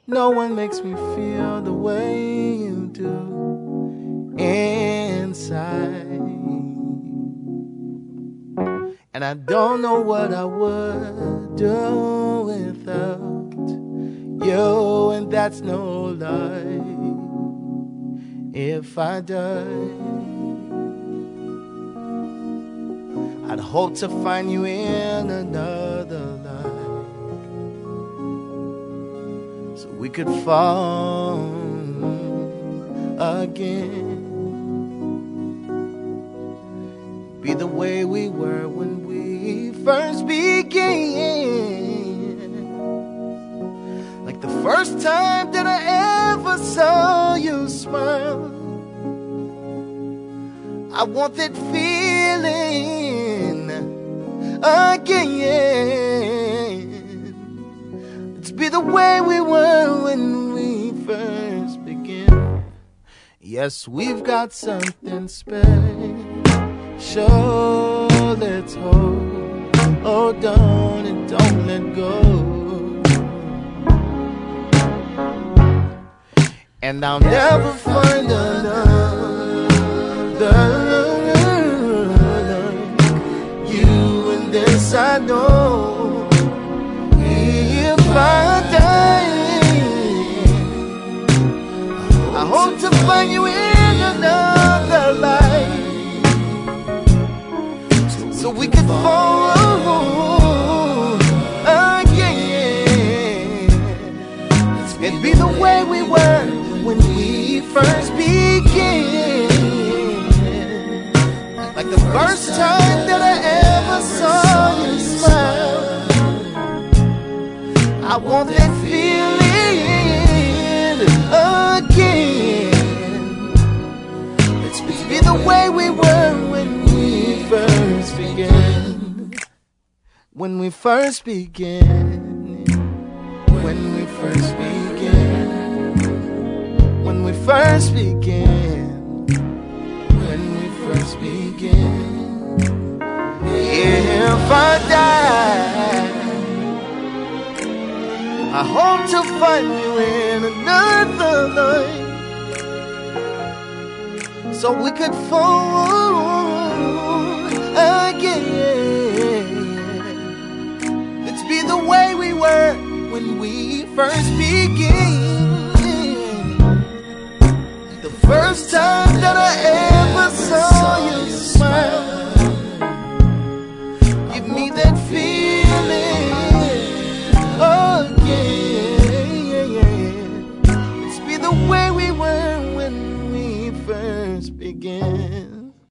No one makes me feel the way you do inside. And I don't know what I would do without you, and that's no lie. If I die, I'd hope to find you in another life, so we could fall again, be the way we were when we first began, like the first time that I ever saw you smile. I want that feeling again. Let's be the way we were when we first began. Yes, we've got something special. Let's hold on and don't let go. And I'll never find another you, and this I know. If I die, I hope to find you in another life, so we could fall again and be the way we were when we first began, like the first time that I ever saw you smile. I want that feeling again. Let's be the way we were when we first began. When we first began. When we first began. When we first began. When we first began. If I die, I hope to find you in another life, so we could fall again. Let's be the way we were when we first began, the first time that I ever saw you smile. Give me that feeling again. Let's be the way we were when we first began.